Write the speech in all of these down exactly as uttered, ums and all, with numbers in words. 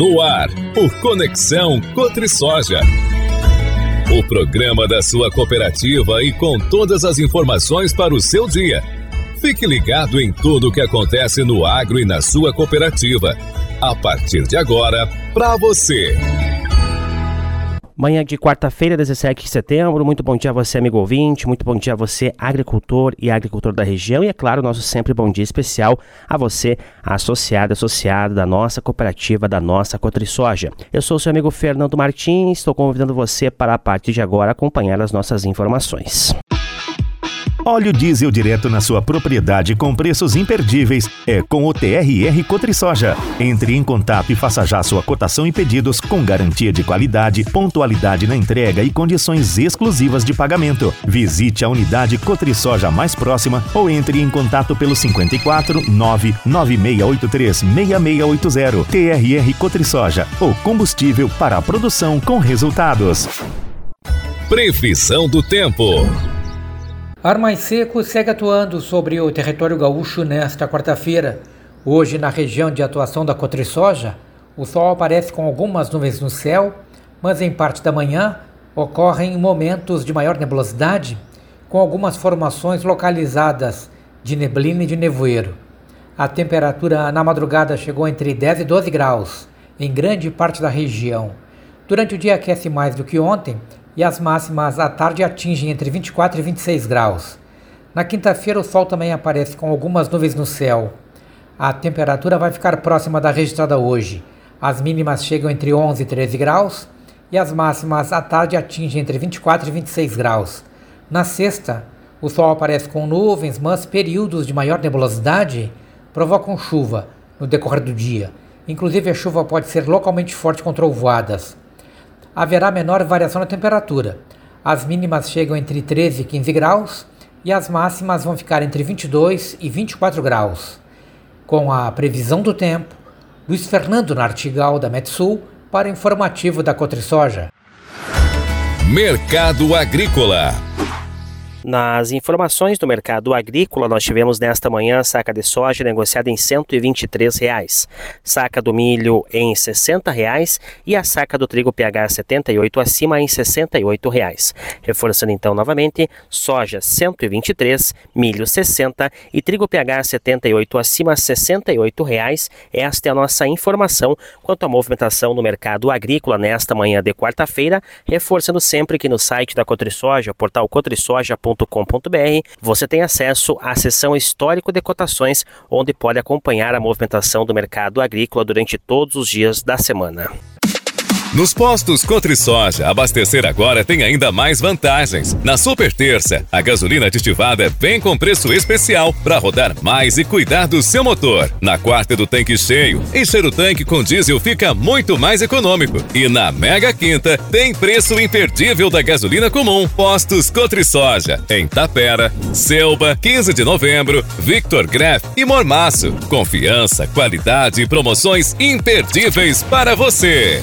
No ar, o Conexão Cotrisoja. O programa da sua cooperativa e com todas as informações para o seu dia. Fique ligado em tudo o que acontece no agro e na sua cooperativa. A partir de agora, para você. Manhã de quarta-feira, dezessete de setembro, muito bom dia a você, amigo ouvinte, muito bom dia a você, agricultor e agricultor da região, e é claro, nosso sempre bom dia especial a você, associado, associado da nossa cooperativa, da nossa Cotrisoja. Eu sou o seu amigo Fernando Martins, estou convidando você para a partir de agora acompanhar as nossas informações. Óleo diesel direto na sua propriedade com preços imperdíveis é com o T R R Cotrisoja. Entre em contato e faça já sua cotação e pedidos com garantia de qualidade, pontualidade na entrega e condições exclusivas de pagamento. Visite a unidade Cotrisoja mais próxima ou entre em contato pelo cinquenta e quatro, nove nove seis oito três, seis seis oito zero. T R R Cotrisoja, o combustível para a produção com resultados. Previsão do tempo. Ar mais seco segue atuando sobre o território gaúcho nesta quarta-feira. Hoje, na região de atuação da Cotrisoja, o sol aparece com algumas nuvens no céu, mas em parte da manhã ocorrem momentos de maior nebulosidade, com algumas formações localizadas de neblina e de nevoeiro. A temperatura na madrugada chegou entre dez e doze graus, em grande parte da região. Durante o dia aquece mais do que ontem, e as máximas à tarde atingem entre vinte e quatro e vinte e seis graus. Na quinta-feira o sol também aparece com algumas nuvens no céu. A temperatura vai ficar próxima da registrada hoje. As mínimas chegam entre onze e treze graus e as máximas à tarde atingem entre vinte e quatro e vinte e seis graus. Na sexta, o sol aparece com nuvens, mas períodos de maior nebulosidade provocam chuva no decorrer do dia. Inclusive a chuva pode ser localmente forte com trovoadas. Haverá menor variação na temperatura. As mínimas chegam entre treze e quinze graus e as máximas vão ficar entre vinte e dois e vinte e quatro graus. Com a previsão do tempo, Luiz Fernando Nartigal, da Metsul, para o informativo da Cotrisoja. Mercado Agrícola. Nas informações do mercado agrícola, nós tivemos nesta manhã a saca de soja negociada em cento e vinte e três reais, saca do milho em sessenta reais e a saca do trigo P H setenta e oito acima em sessenta e oito reais. Reforçando então novamente, soja cento e vinte e três, milho sessenta e trigo P H setenta e oito acima sessenta e oito reais. Esta é a nossa informação quanto à movimentação no mercado agrícola nesta manhã de quarta-feira, reforçando sempre que no site da Cotrisoja, o portal cotrisoja ponto com ponto b r, você tem acesso à seção histórico de cotações, onde pode acompanhar a movimentação do mercado agrícola durante todos os dias da semana. Nos postos Cotrisoja, abastecer agora tem ainda mais vantagens. Na Super Terça, a gasolina aditivada vem com preço especial para rodar mais e cuidar do seu motor. Na quarta do tanque cheio, encher o tanque com diesel fica muito mais econômico. E na Mega Quinta, tem preço imperdível da gasolina comum. Postos Cotrisoja, em Tapera, Selba, quinze de novembro, Victor Greff e Mormaço. Confiança, qualidade e promoções imperdíveis para você.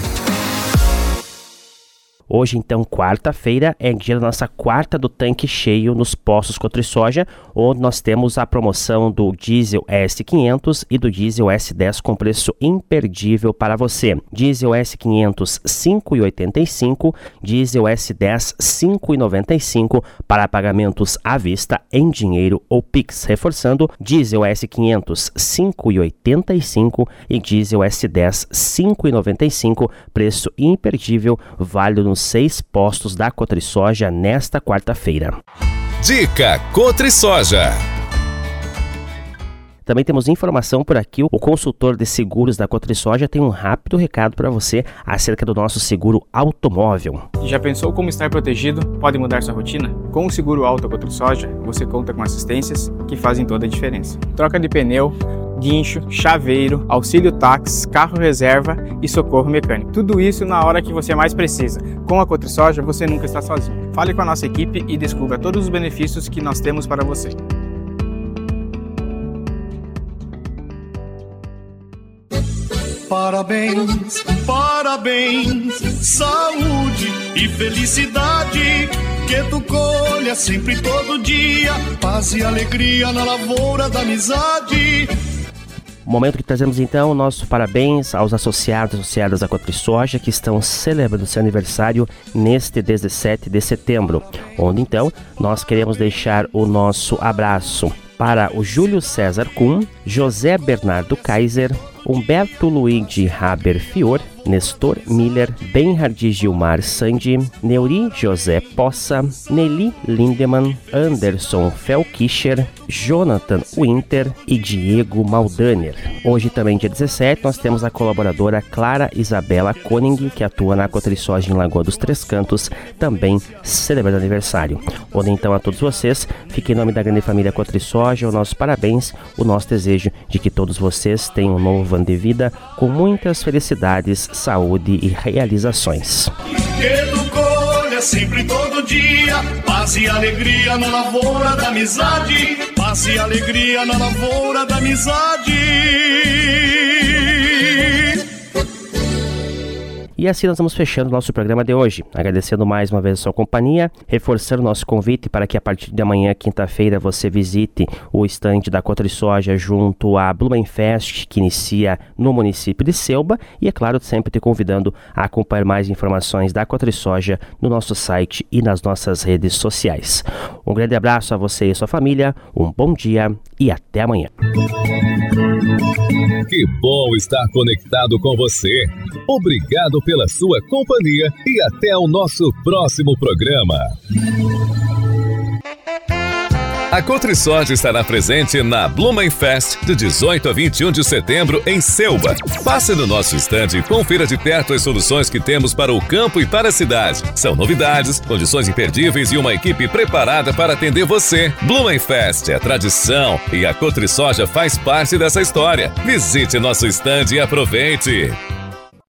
Hoje, então, quarta-feira, é dia da nossa quarta do tanque cheio nos postos Cotrisoja, onde nós temos a promoção do diesel S quinhentos e do diesel S dez com preço imperdível para você. Diesel S quinhentos, cinco reais e oitenta e cinco centavos, diesel S dez, cinco reais e noventa e cinco centavos para pagamentos à vista em dinheiro ou Pix. Reforçando, diesel S quinhentos, cinco reais e oitenta e cinco centavos e diesel S dez, cinco reais e noventa e cinco centavos, preço imperdível, válido nos seis postos da Cotrisoja nesta quarta-feira. Dica Cotrisoja. Também temos informação por aqui, o consultor de seguros da Cotrisoja tem um rápido recado para você acerca do nosso seguro automóvel. Já pensou como estar protegido pode mudar sua rotina? Com o seguro auto Cotrisoja, você conta com assistências que fazem toda a diferença. Troca de pneu, guincho, chaveiro, auxílio táxi, carro reserva e socorro mecânico. Tudo isso na hora que você mais precisa. Com a Cotrisoja, você nunca está sozinho. Fale com a nossa equipe e descubra todos os benefícios que nós temos para você. Parabéns, parabéns, saúde e felicidade, que tu colha sempre todo dia, paz e alegria na lavoura da amizade. Momento que trazemos então o nosso parabéns aos associados e associadas da Cotrisoja que estão celebrando seu aniversário neste dezessete de setembro, onde então nós queremos deixar o nosso abraço para o Júlio César Kuhn, José Bernardo Kaiser, Humberto Luigi Haber Fior, Nestor Miller, Benhard Gilmar Sandi, Neuri José Poça, Nelly Lindemann, Anderson Felkischer, Jonathan Winter e Diego Maldaner. Hoje também, dia dezessete, nós temos a colaboradora Clara Isabela Koenig, que atua na Cotrisoja em Lagoa dos Três Cantos, também celebrando aniversário. Onde então a todos vocês, fique em nome da grande família Cotrisoja, o nosso parabéns, o nosso desejo de que todos vocês tenham um novo ano de vida com muitas felicidades, saúde e realizações. Que tu colha sempre todo dia, paz e alegria na lavoura da amizade, paz e alegria na lavoura da amizade. E assim nós vamos fechando o nosso programa de hoje, agradecendo mais uma vez a sua companhia, reforçando o nosso convite para que a partir de amanhã, quinta-feira, você visite o estande da Cotrisoja junto à Blumenfest, que inicia no município de Selba, e é claro, sempre te convidando a acompanhar mais informações da Cotrisoja no nosso site e nas nossas redes sociais. Um grande abraço a você e a sua família, um bom dia e até amanhã. Que bom estar conectado com você. Obrigado pela sua companhia e até o nosso próximo programa. A Cotrisoja estará presente na Blumenfest de dezoito a vinte e um de setembro em Selba. Passe no nosso estande e confira de perto as soluções que temos para o campo e para a cidade. São novidades, condições imperdíveis e uma equipe preparada para atender você. Blumenfest é tradição e a Cotrisoja faz parte dessa história. Visite nosso estande e aproveite!